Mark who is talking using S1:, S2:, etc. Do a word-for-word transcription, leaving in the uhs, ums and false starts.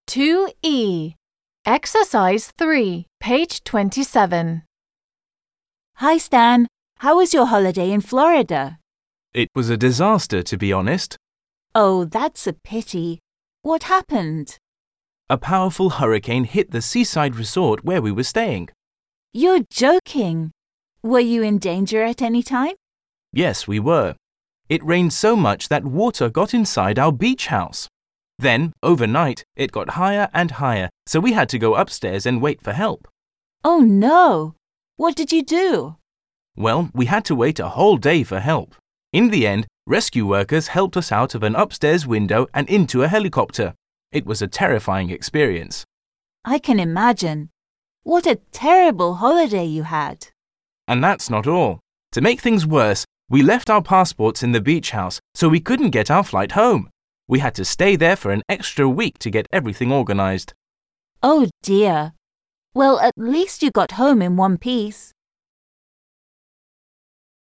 S1: two E. Exercise three, page twenty-seven.
S2: Hi, Stan. How was your holiday in Florida?
S3: It was a disaster, to be honest.
S2: Oh, that's a pity. What happened?
S3: A powerful hurricane hit the seaside resort where we were staying.
S2: You're joking. Were you in danger at any time?
S3: Yes, we were. It rained so much that water got inside our beach house. Then, overnight, it got higher and higher, so we had to go upstairs and wait for help.
S2: Oh, no. What did you do?
S3: Well, we had to wait a whole day for help. In the end, rescue workers helped us out of an upstairs window and into a helicopter. It was a terrifying experience.
S2: I can imagine. What a terrible holiday you had.
S3: And that's not all. To make things worse, we left our passports in the beach house, so we couldn't get our flight home. We had to stay there for an extra week to get everything organized.
S2: Oh, dear. Well, at least you got home in one piece.